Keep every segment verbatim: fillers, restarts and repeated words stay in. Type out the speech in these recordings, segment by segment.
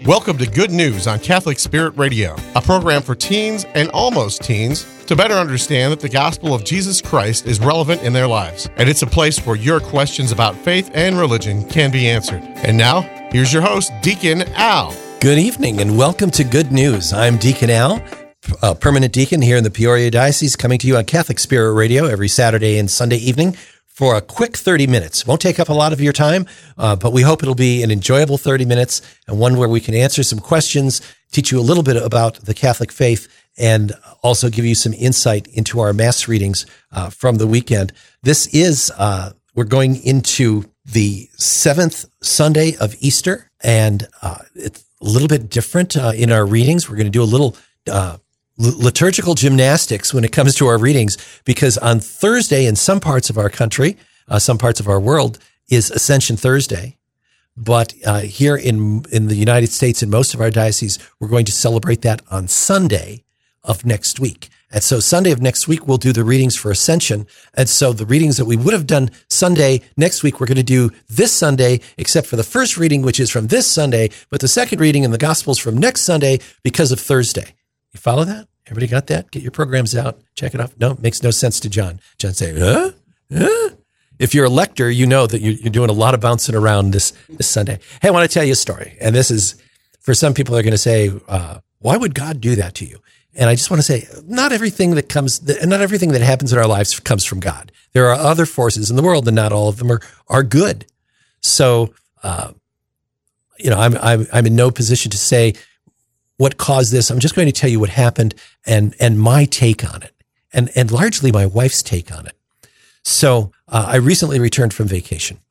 Welcome to Good News on Catholic Spirit Radio, a program for teens and almost teens to better understand that the gospel of Jesus Christ is relevant in their lives. And it's a place where your questions about faith and religion can be answered. And now, here's your host, Deacon Al. Good evening and welcome to Good News. I'm Deacon Al, a permanent deacon here in the Peoria Diocese, coming to you on Catholic Spirit Radio every Saturday and Sunday evening for a quick thirty minutes. Won't take up a lot of your time, uh, but we hope it'll be an enjoyable thirty minutes and one where we can answer some questions, teach you a little bit about the Catholic faith, and also give you some insight into our Mass readings uh, from the weekend. This is, uh, we're going into the seventh Sunday of Easter, and uh, it's a little bit different uh, in our readings. We're going to do a little uh, liturgical gymnastics when it comes to our readings, because on Thursday in some parts of our country, uh, some parts of our world, is Ascension Thursday. But uh, here in in the United States, in most of our dioceses, we're going to celebrate that on Sunday of next week. And so Sunday of next week, we'll do the readings for Ascension. And so the readings that we would have done Sunday next week, we're going to do this Sunday, except for the first reading, which is from this Sunday, but the second reading in the Gospels from next Sunday because of Thursday. You follow that? Everybody got that? Get your programs out. Check it out. No, it makes no sense to John. John say, huh? Huh? If you're a lector, you know that you're doing a lot of bouncing around this, this Sunday. Hey, I want to tell you a story. And this is, for some people, they're going to say, uh, why would God do that to you? And I just want to say, not everything that comes, not everything that happens in our lives comes from God. There are other forces in the world, and not all of them are, are good. So, uh, you know, I'm, I'm, I'm in no position to say what caused this. I'm just going to tell you what happened and, and my take on it, and, and largely my wife's take on it. So, uh, I recently returned from vacation.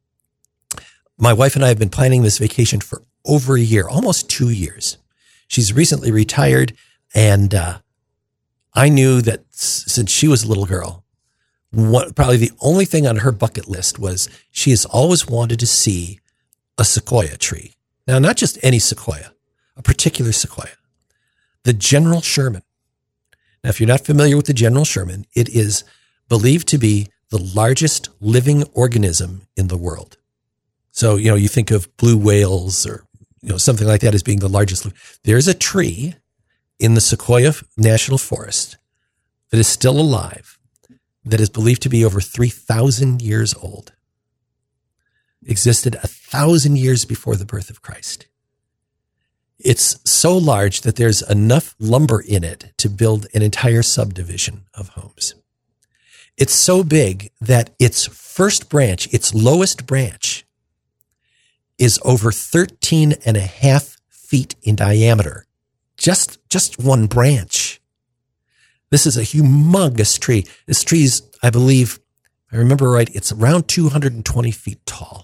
My wife and I have been planning this vacation for over a year, almost two years. She's recently retired, and, uh, I knew that s- since she was a little girl, what, probably the only thing on her bucket list was she has always wanted to see a sequoia tree. Now, not just any sequoia, a particular sequoia, the General Sherman. Now, if you're not familiar with the General Sherman, it is believed to be the largest living organism in the world. So, you know, you think of blue whales or, you know, something like that as being the largest. There's a tree in the Sequoia National Forest that is still alive, that is believed to be over three thousand years old. Existed a thousand years before the birth of Christ. It's so large that there's enough lumber in it to build an entire subdivision of homes. It's so big that its first branch, its lowest branch, is over thirteen and a half feet in diameter. Just, just one branch. This is a humongous tree. This tree's, I believe, if I remember right, it's around two hundred twenty feet tall.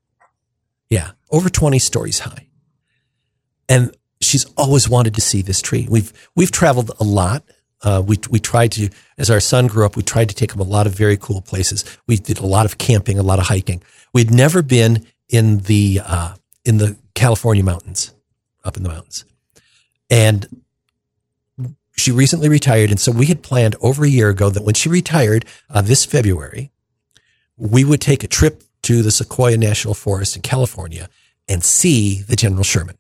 Yeah, over twenty stories high. And she's always wanted to see this tree. We've we've traveled a lot. Uh, we we tried to, as our son grew up, we tried to take him a lot of very cool places. We did a lot of camping, a lot of hiking. We'd never been in the uh, in the California mountains, up in the mountains. And she recently retired, and so we had planned over a year ago that when she retired uh, this February, we would take a trip to the Sequoia National Forest in California and see the General Sherman.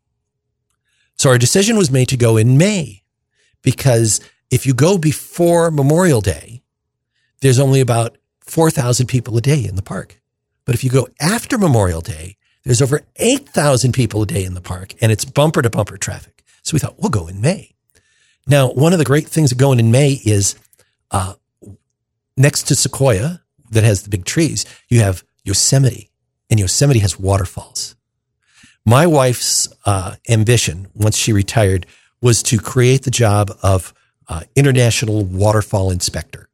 So our decision was made to go in May, because if you go before Memorial Day, there's only about four thousand people a day in the park. But if you go after Memorial Day, there's over eight thousand people a day in the park, and it's bumper to bumper traffic. So we thought, we'll go in May. Now, one of the great things of going in May is uh, next to Sequoia, that has the big trees, you have Yosemite, and Yosemite has waterfalls. My wife's uh, ambition, once she retired, was to create the job of uh, international waterfall inspector.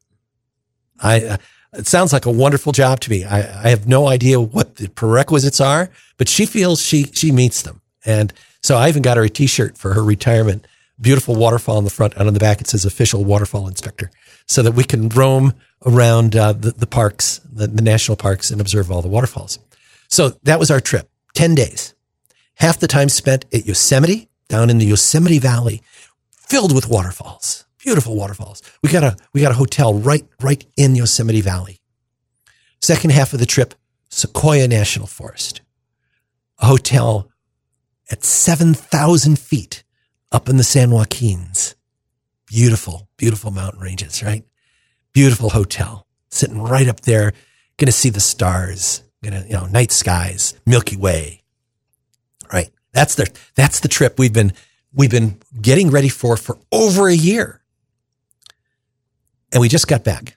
I, uh, it sounds like a wonderful job to me. I, I have no idea what the prerequisites are, but she feels she she meets them. And so I even got her a T-shirt for her retirement. Beautiful waterfall on the front, and on the back it says official waterfall inspector, so that we can roam around uh, the, the parks, the, the national parks, and observe all the waterfalls. So that was our trip, ten days. Half the time spent at Yosemite, down in the Yosemite Valley, filled with waterfalls, beautiful waterfalls. We got a, we got a hotel right, right in Yosemite Valley. Second half of the trip, Sequoia National Forest, a hotel at seven thousand feet up in the San Joaquins. Beautiful, beautiful mountain ranges, right? Beautiful hotel, sitting right up there, going to see the stars, going to, you know, night skies, Milky Way, right? That's the, that's the trip we've been, we've been getting ready for, for over a year. And we just got back.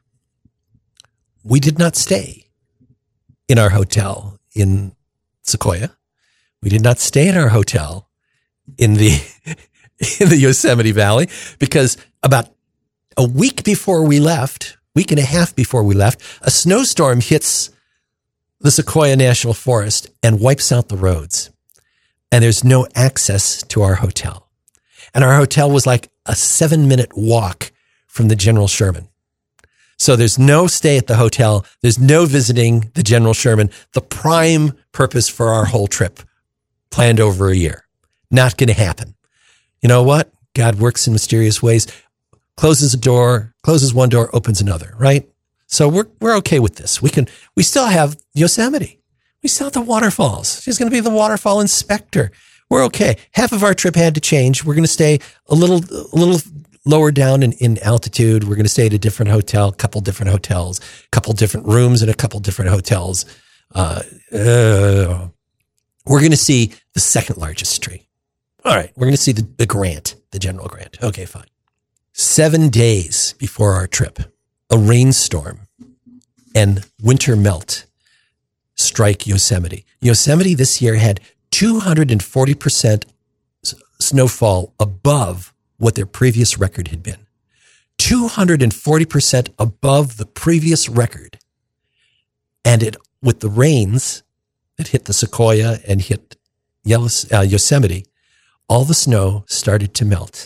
We did not stay in our hotel in Sequoia. We did not stay in our hotel in the, in the Yosemite Valley, because about a week before we left, week and a half before we left, a snowstorm hits the Sequoia National Forest and wipes out the roads. And there's no access to our hotel. And our hotel was like a seven minute walk from the General Sherman. So there's no stay at the hotel. There's no visiting the General Sherman, the prime purpose for our whole trip, planned over a year. Not going to happen. You know what? God works in mysterious ways. Closes a door, closes one door, opens another, right? So we're we're okay with this. We can we still have Yosemite. We still have the waterfalls. She's going to be the waterfall inspector. We're okay. Half of our trip had to change. We're going to stay a little a little lower down in, in altitude. We're going to stay at a different hotel, a couple different hotels, a couple different rooms in a couple different hotels. Uh, uh, we're going to see the second largest tree. All right. We're going to see the, the Grant, the General Grant. Okay, fine. Seven days before our trip, a rainstorm and winter melt strike Yosemite. Yosemite this year had two hundred forty percent snowfall above what their previous record had been. two hundred forty percent above the previous record. And it, with the rains that hit the Sequoia and hit uh, Yosemite, all the snow started to melt.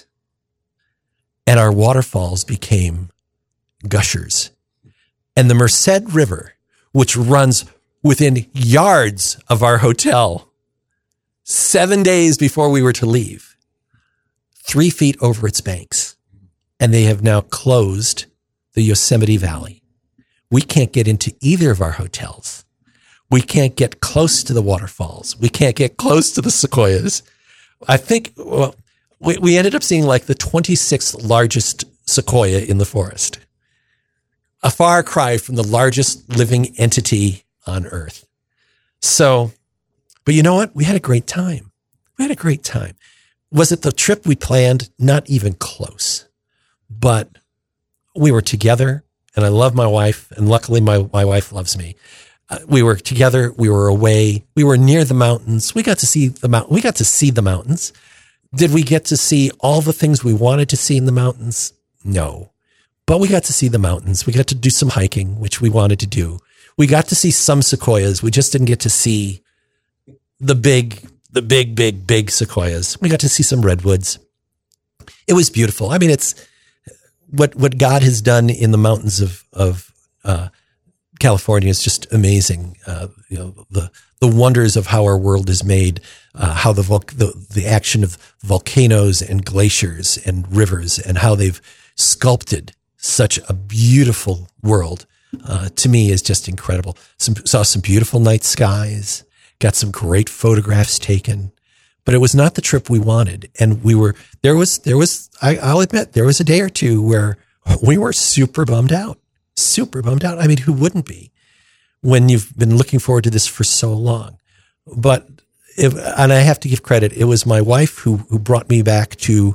And our waterfalls became gushers. And the Merced River, which runs within yards of our hotel, seven days before we were to leave, three feet over its banks. And they have now closed the Yosemite Valley. We can't get into either of our hotels. We can't get close to the waterfalls. We can't get close to the sequoias. I think, well, we, we ended up seeing like the twenty-sixth largest sequoia in the forest. A far cry from the largest living entity on Earth. So, but you know what? We had a great time. We had a great time. Was it the trip we planned? Not even close. But we were together, and I love my wife, and luckily my, my wife loves me. Uh, we were together. We were away. We were near the mountains. We got to see the mount. We got to see the mountains. Did we get to see all the things we wanted to see in the mountains? No. But we got to see the mountains. We got to do some hiking, which we wanted to do. We got to see some sequoias. We just didn't get to see the big, the big, big, big sequoias. We got to see some redwoods. It was beautiful. I mean, it's what, what God has done in the mountains of, of, uh, California is just amazing. Uh, you know, the, the wonders of how our world is made, uh, how the, vul- the, the action of volcanoes and glaciers and rivers and how they've sculpted such a beautiful world, uh, to me is just incredible. Some, saw some beautiful night skies, got some great photographs taken, but it was not the trip we wanted. And we were, there was, there was, I, I'll admit, there was a day or two where we were super bummed out, super bummed out. I mean, who wouldn't be when you've been looking forward to this for so long? But, if, and I have to give credit, it was my wife who, who brought me back to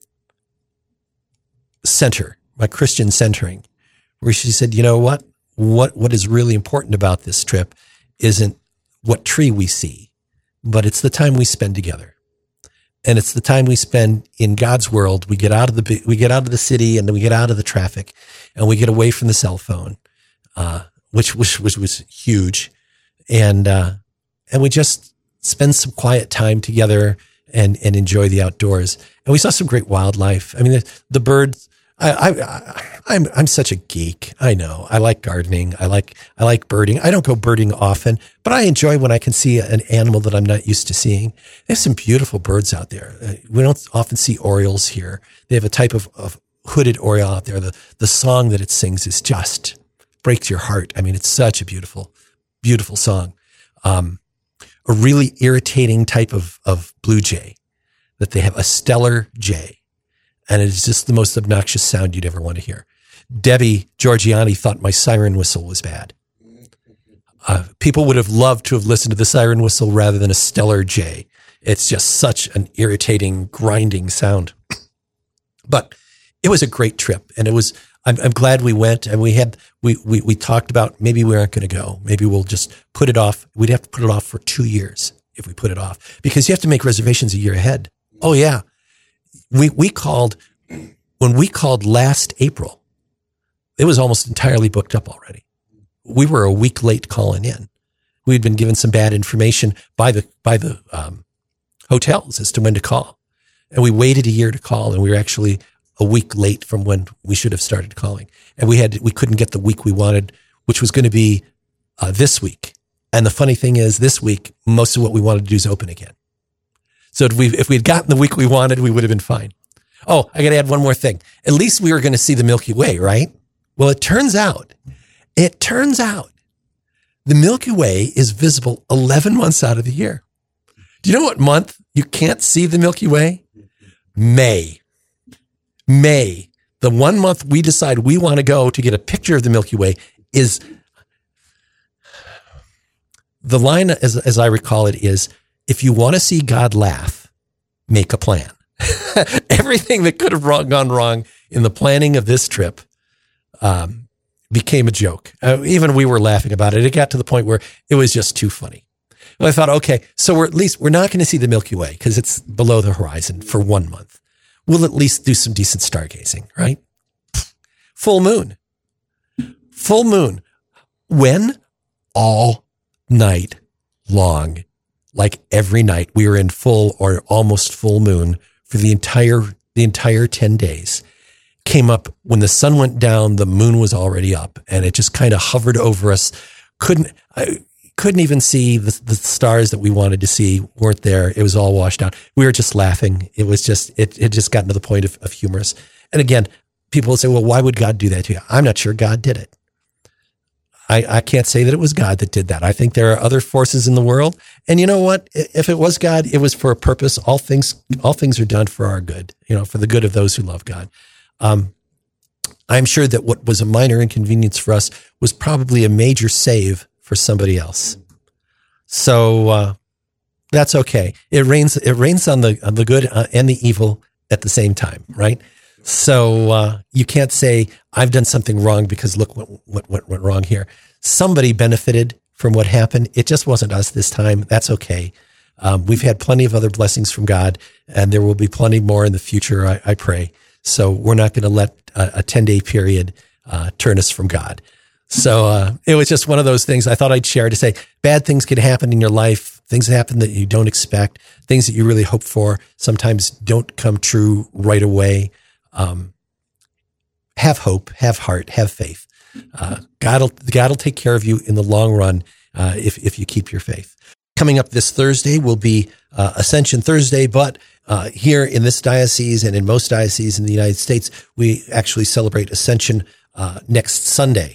center, my Christian centering, where she said, you know what, what, what is really important about this trip isn't what tree we see, but it's the time we spend together. And it's the time we spend in God's world. We get out of the, we get out of the city and then we get out of the traffic and we get away from the cell phone, uh, which, which, which was huge. And, uh, and we just spend some quiet time together and, and enjoy the outdoors. And we saw some great wildlife. I mean, the, the birds, I, I, I'm, I'm such a geek. I know. I like gardening. I like, I like birding. I don't go birding often, but I enjoy when I can see an animal that I'm not used to seeing. There's some beautiful birds out there. We don't often see orioles here. They have a type of, of hooded oriole out there. The, the song that it sings is just breaks your heart. I mean, it's such a beautiful, beautiful song. Um, a really irritating type of, of blue jay that they have, a Steller jay. And it is just the most obnoxious sound you'd ever want to hear. Debbie Georgiani thought my siren whistle was bad. Uh, people would have loved to have listened to the siren whistle rather than a Steller jay. It's just such an irritating, grinding sound. But it was a great trip, and it was. I'm, I'm glad we went, and we had we we we talked about maybe we aren't going to go. Maybe we'll just put it off. We'd have to put it off for two years if we put it off, because you have to make reservations a year ahead. Oh yeah, we we called when we called last April. It was almost entirely booked up already. We were a week late calling in. We'd been given some bad information by the by the um, hotels as to when to call, and we waited a year to call, and we were actually a week late from when we should have started calling. And we had we couldn't get the week we wanted, which was going to be uh, this week. And the funny thing is, this week most of what we wanted to do is open again. So if we if we had gotten the week we wanted, we would have been fine. Oh, I got to add one more thing. At least we were going to see the Milky Way, right? Well, it turns out. It turns out the Milky Way is visible eleven months out of the year. Do you know what month you can't see the Milky Way? May. May. The one month we decide we want to go to get a picture of the Milky Way is, the line, as, as I recall it, is, if you want to see God laugh, make a plan. Everything that could have gone wrong in the planning of this trip um, became a joke. Uh, even we were laughing about it. It got to the point where it was just too funny. And I thought, okay, so we're at least, we're not going to see the Milky Way because it's below the horizon for one month. We'll at least do some decent stargazing, right? Full moon. Full moon. When? All night long. Like every night. We were in full or almost full moon for the entire, the entire ten days. Came up when the sun went down, the moon was already up, and it just kind of hovered over us. Couldn't, I couldn't even see the, the stars that we wanted to see weren't there. It was all washed out. We were just laughing. It was just, it it just gotten to the point of, of humorous. And again, people will say, well, why would God do that to you? I'm not sure God did it. I, I can't say that it was God that did that. I think there are other forces in the world. And you know what? If it was God, it was for a purpose. All things, all things are done for our good, you know, for the good of those who love God. Um, I'm sure that what was a minor inconvenience for us was probably a major save for somebody else. So uh, that's okay. It rains. It rains on the on the good and the evil at the same time, right? So uh, you can't say I've done something wrong because look what, what what went wrong here. Somebody benefited from what happened. It just wasn't us this time. That's okay. Um, we've had plenty of other blessings from God, and there will be plenty more in the future. I, I pray. So we're not going to let a ten-day period uh, turn us from God. So uh, it was just one of those things I thought I'd share to say bad things can happen in your life, things that happen that you don't expect, things that you really hope for, sometimes don't come true right away. Um, have hope, have heart, have faith. Uh, God will God will take care of you in the long run uh, if if you keep your faith. Coming up this Thursday will be uh, Ascension Thursday, but uh, here in this diocese and in most dioceses in the United States, we actually celebrate Ascension uh, next Sunday.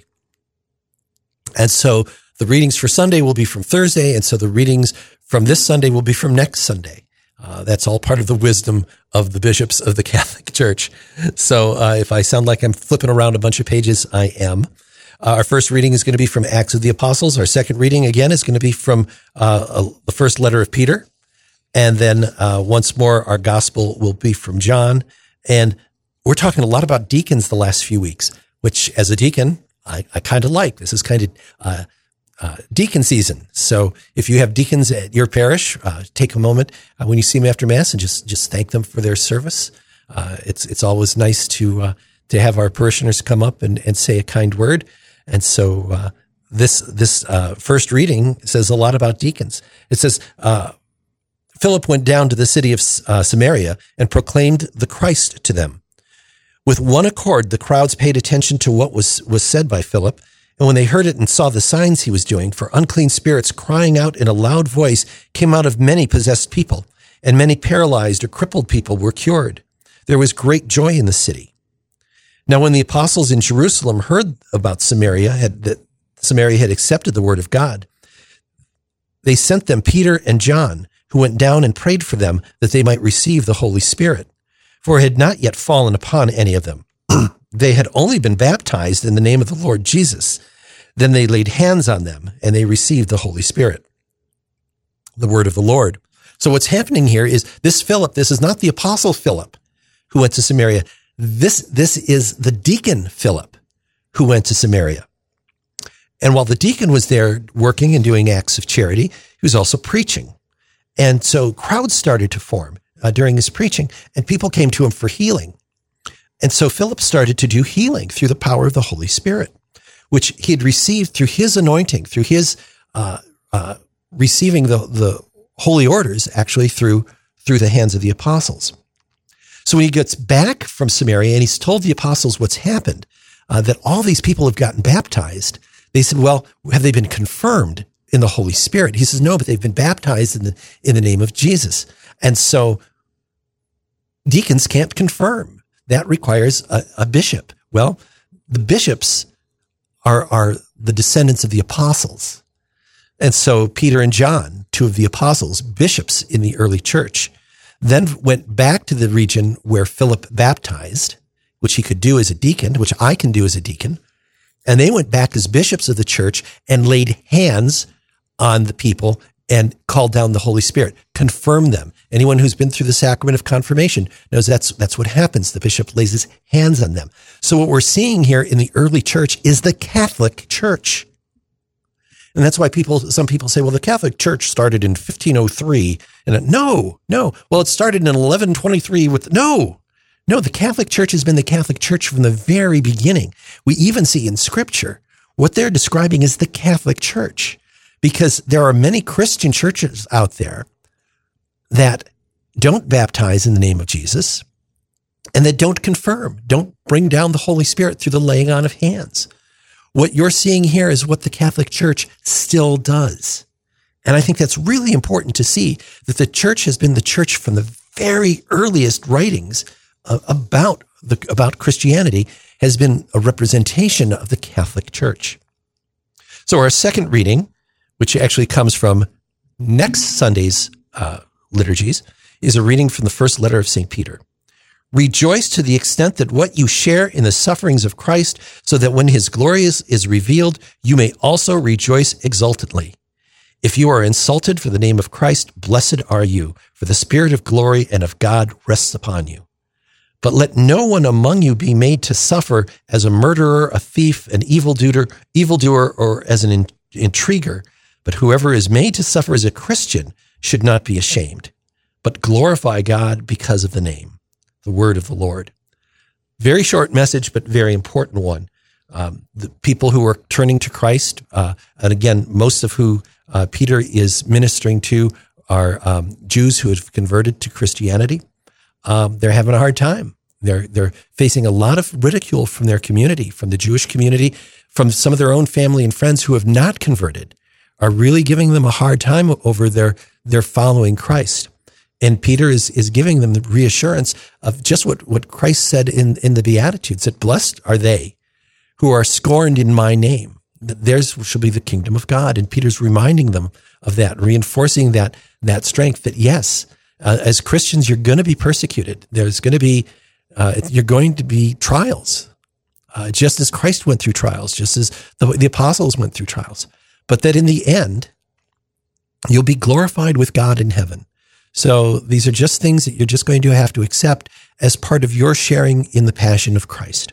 And so the readings for Sunday will be from Thursday, and so the readings from this Sunday will be from next Sunday. Uh, that's all part of the wisdom of the bishops of the Catholic Church. So uh, if I sound like I'm flipping around a bunch of pages, I am. Uh, our first reading is going to be from Acts of the Apostles. Our second reading, again, is going to be from uh, a, the first letter of Peter. And then uh, once more, our gospel will be from John. And we're talking a lot about deacons the last few weeks, which as a deacon, I, I kind of like. This is kind of uh, uh, deacon season. So if you have deacons at your parish, uh, take a moment uh, when you see them after Mass and just just thank them for their service. Uh, it's it's always nice to uh, to have our parishioners come up and, and say a kind word. And so uh, this this uh, first reading says a lot about deacons. It says, uh, Philip went down to the city of uh, Samaria and proclaimed the Christ to them. With one accord, the crowds paid attention to what was, was said by Philip. And when they heard it and saw the signs he was doing, for unclean spirits crying out in a loud voice came out of many possessed people, and many paralyzed or crippled people were cured. There was great joy in the city. Now, when the apostles in Jerusalem heard about Samaria, had, that Samaria had accepted the word of God, they sent them Peter and John, who went down and prayed for them that they might receive the Holy Spirit, for it had not yet fallen upon any of them. They had only been baptized in the name of the Lord Jesus. Then they laid hands on them and they received the Holy Spirit. The word of the Lord. So what's happening here is this Philip, this is not the apostle Philip who went to Samaria. This, this is the deacon Philip who went to Samaria. And while the deacon was there working and doing acts of charity, he was also preaching. And so crowds started to form uh, during his preaching, and people came to him for healing. And so Philip started to do healing through the power of the Holy Spirit, which he had received through his anointing, through his uh, uh, receiving the, the holy orders, actually through through the hands of the apostles. So when he gets back from Samaria and he's told the apostles what's happened, uh, that all these people have gotten baptized, they said, well, have they been confirmed in the Holy Spirit? He says, no, but they've been baptized in the in the name of Jesus. And so deacons can't confirm. That requires a, a bishop. Well, the bishops are, are the descendants of the apostles. And so Peter and John, two of the apostles, bishops in the early church, then went back to the region where Philip baptized, which he could do as a deacon, which I can do as a deacon. And they went back as bishops of the church and laid hands on the people and called down the Holy Spirit, confirmed them. Anyone who's been through the sacrament of confirmation knows that's, that's what happens. The bishop lays his hands on them. So what we're seeing here in the early church is the Catholic Church. And that's why people, some people say, well, the Catholic Church started in fifteen oh three. And it, no, no. Well, it started in eleven twenty-three with, no, no, the Catholic Church has been the Catholic Church from the very beginning. We even see in Scripture what they're describing as the Catholic Church, because there are many Christian churches out there that don't baptize in the name of Jesus and that don't confirm, don't bring down the Holy Spirit through the laying on of hands. What you're seeing here is what the Catholic Church still does. And I think that's really important to see, that the church has been the church from the very earliest writings about the, about Christianity, has been a representation of the Catholic Church. So our second reading, which actually comes from next Sunday's uh, liturgies, is a reading from the first letter of Saint Peter. Rejoice to the extent that what you share in the sufferings of Christ, so that when his glory is, is revealed, you may also rejoice exultantly. If you are insulted for the name of Christ, blessed are you, for the Spirit of glory and of God rests upon you. But let no one among you be made to suffer as a murderer, a thief, an evildoer, evildoer, or as an in, intriguer. But whoever is made to suffer as a Christian should not be ashamed, but glorify God because of the name. The word of the Lord. Very short message, but very important one. Um, the people who are turning to Christ, uh, and again, most of who uh, Peter is ministering to are um, Jews who have converted to Christianity. Um, they're having a hard time. They're they're facing a lot of ridicule from their community, from the Jewish community, from some of their own family and friends who have not converted, are really giving them a hard time over their their following Christ. And Peter is, is giving them the reassurance of just what, what Christ said in, in the Beatitudes, that blessed are they who are scorned in my name, that theirs shall be the kingdom of God. And Peter's reminding them of that, reinforcing that, that strength, that yes, uh, as Christians, you're going to be persecuted. There's going to be, uh, you're going to be trials, uh, just as Christ went through trials, just as the, the apostles went through trials, but that in the end, you'll be glorified with God in heaven. So these are just things that you're just going to have to accept as part of your sharing in the passion of Christ.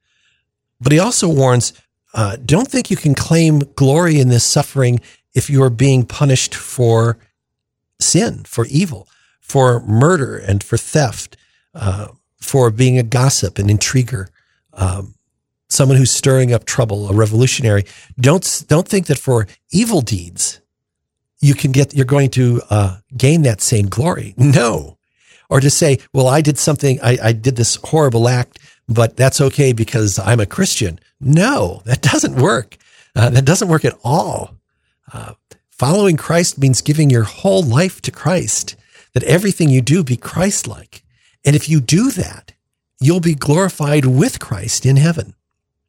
But he also warns, uh, don't think you can claim glory in this suffering if you are being punished for sin, for evil, for murder and for theft, uh, for being a gossip, an intriguer, um, someone who's stirring up trouble, a revolutionary. Don't, don't think that for evil deeds, you can get, you're going to uh, gain that same glory. No. Or to say, well, I did something, I, I did this horrible act, but that's okay because I'm a Christian. No, that doesn't work. Uh, that doesn't work at all. Uh, following Christ means giving your whole life to Christ, that everything you do be Christ-like. And if you do that, you'll be glorified with Christ in heaven.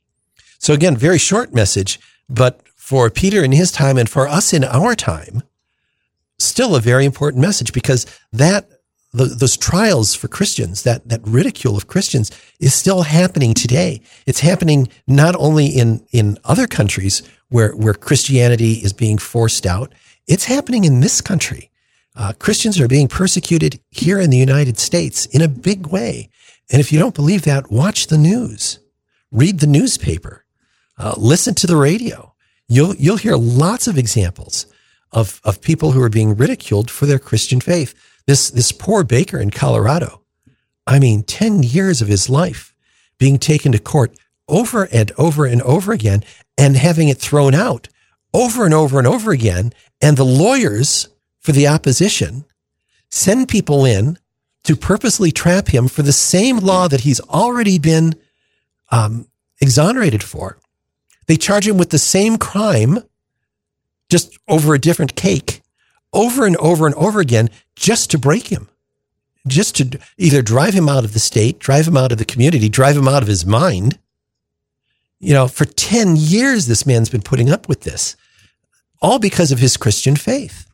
So again, very short message, but for Peter in his time and for us in our time, still a very important message, because that the, those trials for Christians, that that ridicule of Christians, is still happening today. It's happening not only in in other countries where where Christianity is being forced out. It's happening in this country. Uh, Christians are being persecuted here in the United States in a big way. And if you don't believe that, watch the news, read the newspaper, uh, listen to the radio. You'll you'll hear lots of examples of of people who are being ridiculed for their Christian faith. This this poor baker in Colorado, I mean, ten years of his life being taken to court over and over and over again, and having it thrown out over and over and over again. And the lawyers for the opposition send people in to purposely trap him for the same law that he's already been um, exonerated for. They charge him with the same crime, just over a different cake, over and over and over again, just to break him, just to either drive him out of the state, drive him out of the community, drive him out of his mind. You know, for ten years, this man's been putting up with this, all because of his Christian faith.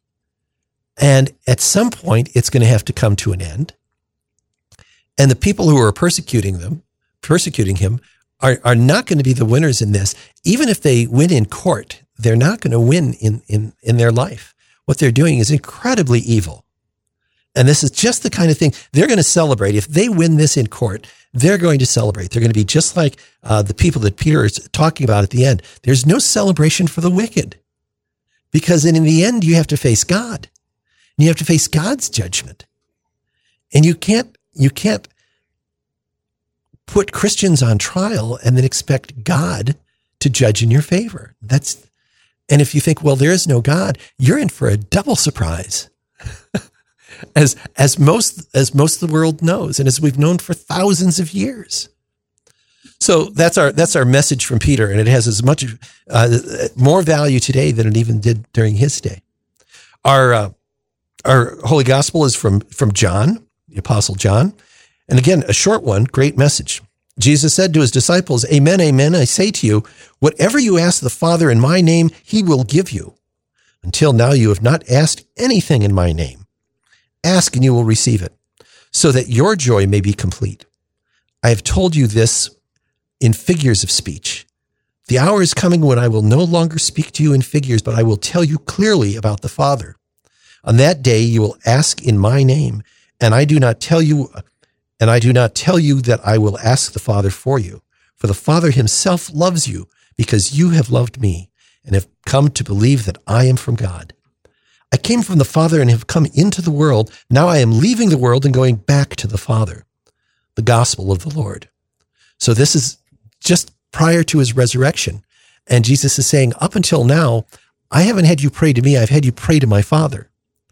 And at some point, it's going to have to come to an end. And the people who are persecuting them, persecuting him, are, are not going to be the winners in this. Even if they win in court, they're not going to win in, in, in their life. What they're doing is incredibly evil. And this is just the kind of thing they're going to celebrate. If they win this in court, they're going to celebrate. They're going to be just like uh, the people that Peter is talking about at the end. There's no celebration for the wicked, because in the end, you have to face God. You have to face God's judgment. And you can't, you can't put Christians on trial and then expect God to judge in your favor. That's, and if you think, well, there is no God, you're in for a double surprise. as, as most, as most of the world knows, and as we've known for thousands of years. So that's our, that's our message from Peter. And it has as much, uh, more value today than it even did during his day. Our, uh, Our Holy Gospel is from, from John, the Apostle John. And again, a short one, great message. Jesus said to his disciples, "Amen, amen, I say to you, whatever you ask the Father in my name, he will give you. Until now you have not asked anything in my name. Ask and you will receive it, so that your joy may be complete. I have told you this in figures of speech. The hour is coming when I will no longer speak to you in figures, but I will tell you clearly about the Father. On that day you will ask in my name, and I do not tell you, and I do not tell you that I will ask the Father for you. For the Father himself loves you, because you have loved me, and have come to believe that I am from God. I came from the Father and have come into the world. Now I am leaving the world and going back to the Father." The gospel of the Lord. So this is just prior to his resurrection. And Jesus is saying, up until now, I haven't had you pray to me. I've had you pray to my Father.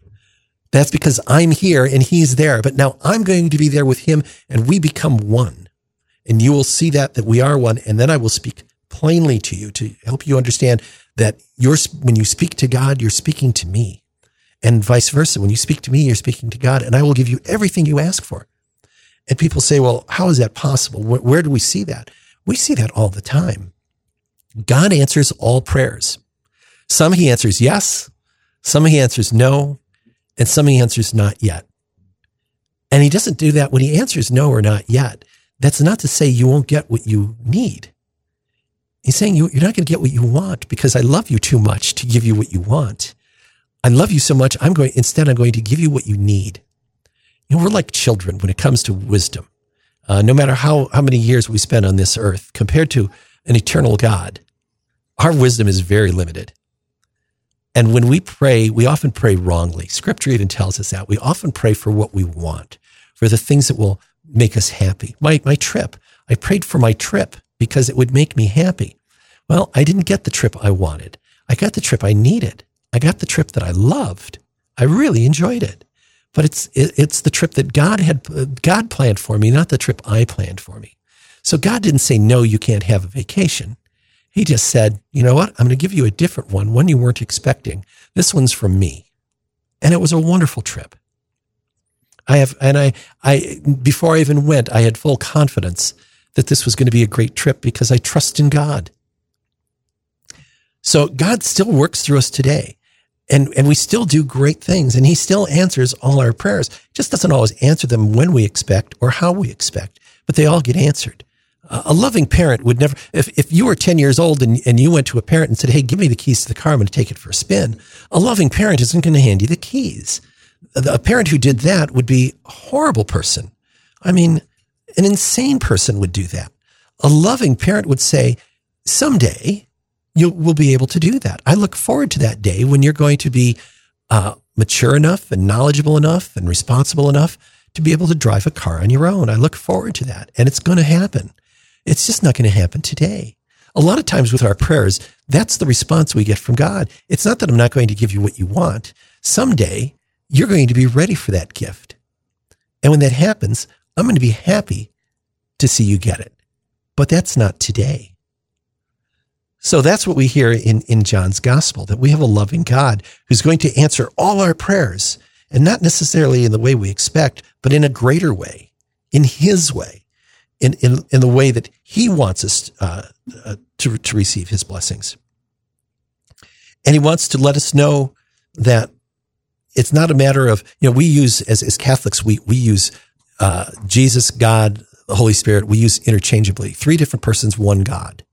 That's because I'm here and he's there. But now I'm going to be there with him, and we become one. And you will see that, that we are one. And then I will speak plainly to you to help you understand that you're, when you speak to God, you're speaking to me. And vice versa. When you speak to me, you're speaking to God, and I will give you everything you ask for. And people say, well, how is that possible? Where, where do we see that? We see that all the time. God answers all prayers. Some he answers yes, some he answers no, and some he answers not yet. And he doesn't do that when he answers no or not yet. That's not to say you won't get what you need. He's saying you, you're not going to get what you want because I love you too much to give you what you want. I love you so much, I'm going, instead I'm going to give you what you need. You know, we're like children when it comes to wisdom. Uh, no matter how, how many years we spend on this earth, compared to an eternal God, our wisdom is very limited. And when we pray, we often pray wrongly. Scripture even tells us that. We often pray for what we want, for the things that will make us happy. My, my trip, I prayed for my trip because it would make me happy. Well, I didn't get the trip I wanted. I got the trip I needed. I got the trip that I loved. I really enjoyed it. But it's it, it's the trip that God had God planned for me, not the trip I planned for me. So God didn't say, no, you can't have a vacation. He just said, you know what? I'm going to give you a different one, one you weren't expecting. This one's from me. And it was a wonderful trip. I have, and I, I, before I even went, I had full confidence that this was going to be a great trip because I trust in God. So God still works through us today. And, and we still do great things, and he still answers all our prayers. Just doesn't always answer them when we expect or how we expect, but they all get answered. Uh, a loving parent would never, if, if you were ten years old and, and you went to a parent and said, hey, give me the keys to the car, I'm going to take it for a spin. A loving parent isn't going to hand you the keys. A parent who did that would be a horrible person. I mean, an insane person would do that. A loving parent would say, someday you will be able to do that. I look forward to that day when you're going to be uh, mature enough and knowledgeable enough and responsible enough to be able to drive a car on your own. I look forward to that. And it's going to happen. It's just not going to happen today. A lot of times with our prayers, that's the response we get from God. It's not that I'm not going to give you what you want. Someday you're going to be ready for that gift. And when that happens, I'm going to be happy to see you get it. But that's not today. So that's what we hear in, in John's gospel, that we have a loving God who's going to answer all our prayers, and not necessarily in the way we expect, but in a greater way, in his way, in, in, in the way that he wants us uh, uh, to, to receive his blessings. And he wants to let us know that it's not a matter of, you know, we use, as, as Catholics, we, we use uh, Jesus, God, the Holy Spirit, we use interchangeably. Three different persons, one God.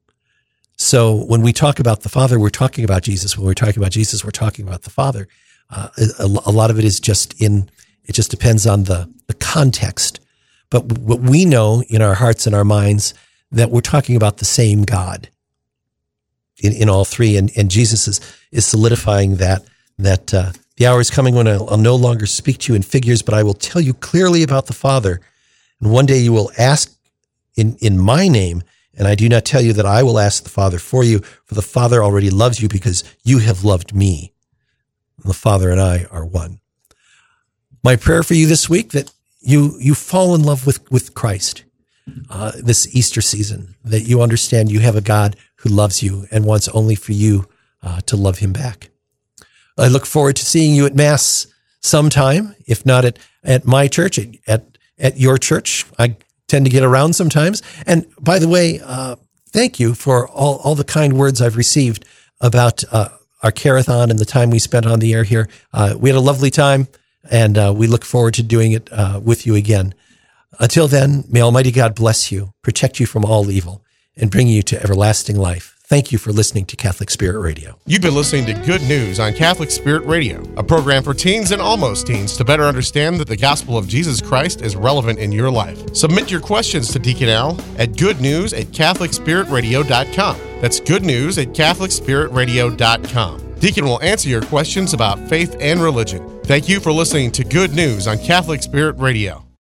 So when we talk about the Father, we're talking about Jesus. When we're talking about Jesus, we're talking about the Father. Uh, a, a lot of it is just in, it just depends on the, the context. But what we know in our hearts and our minds, that we're talking about the same God in, in all three. And, and Jesus is, is solidifying that, that uh, the hour is coming when I'll, I'll no longer speak to you in figures, but I will tell you clearly about the Father. And one day you will ask in, in my name, and I do not tell you that I will ask the Father for you, for the Father already loves you because you have loved me. And the Father and I are one. My prayer for you this week, that you you fall in love with, with Christ uh, this Easter season, that you understand you have a God who loves you and wants only for you uh, to love him back. I look forward to seeing you at Mass sometime, if not at, at my church, at, at, at your church. I tend to get around sometimes. And by the way, uh, thank you for all, all the kind words I've received about uh, our Carathon and the time we spent on the air here. Uh, we had a lovely time, and uh, we look forward to doing it uh, with you again. Until then, may Almighty God bless you, protect you from all evil, and bring you to everlasting life. Thank you for listening to Catholic Spirit Radio. You've been listening to Good News on Catholic Spirit Radio, a program for teens and almost teens to better understand that the gospel of Jesus Christ is relevant in your life. Submit your questions to Deacon Al at goodnews at catholic spirit radio dot com. That's goodnews at catholic spirit radio dot com. Deacon will answer your questions about faith and religion. Thank you for listening to Good News on Catholic Spirit Radio.